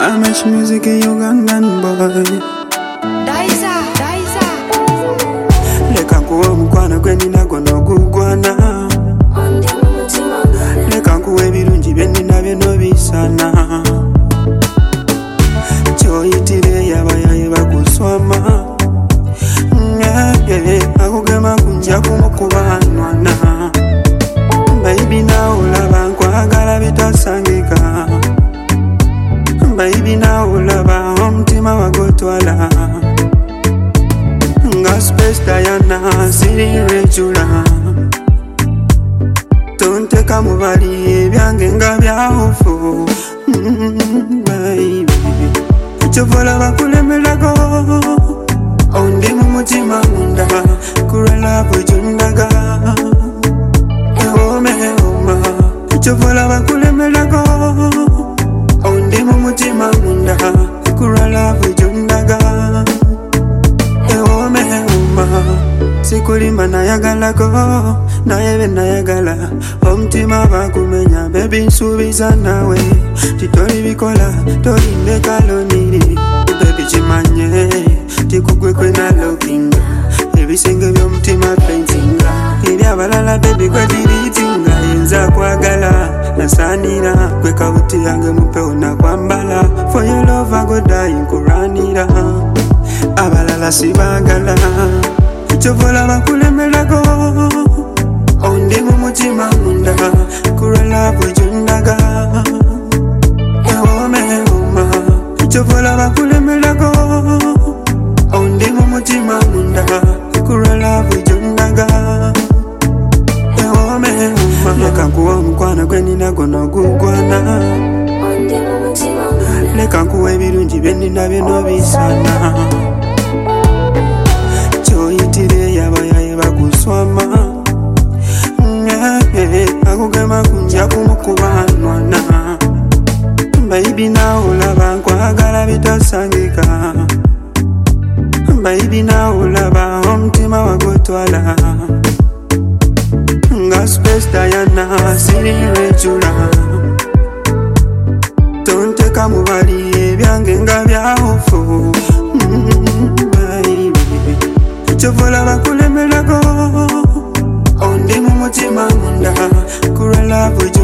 Amash music a Ugandan boy. Daiza. Leka kuwa mukwana gwe nina gono gugwana. Leka kuwa ebirungi bye nina bino bisana. Kyoyitire yabayaye bakuswama. Akugema kunja kumukubanwana. Baby now olaba nkwagala bitasangika. Baby now olaba omutima wagotwala. Nga Space Diana siri rejula. Tonteka mubali ebyange nga byahofu. Baby chovola bakulemelako. Ondi mu mutima munda kurala bujundaga. Ehoma chovola bakulemelako. Ondi mu mutima munda kurala bujundaga. Ehoma sikulimba nayagalako naye nayagala omutima bakumenya baby nsubiza nawe titoli bikola tolinde kaloniri baby chimanye tikugwe kwena lookinga ebisenge by'omutima paintinga ebyabalala baby gwe diritinga yenza kwagala nasanira gwe kabuti yange mupeo nakwambala for your love I go die nkuranira abalala sibagala chovola bakulemelako. Ondi mu mutima munda kurala bujundaga. Ehoma chovola bakulemelako. Ondi mu mutima munda kurala bujundaga. Ehoma leka kuwa mukwana gwe nina gono gugwana. Leka kuwa ebirungi bye nina bino bisana. Kyoyitire yabayaye bakuswama. Akugema kunja kumukubanwana. Baby now olaba nkwagala bitasangika. Baby now olaba omutima wagotwala. Nga Space Diana siri rejula. Tonteka mubali ebyange nga byahofu. Chovola bakulemelako. Ondi mu mutima munda kurala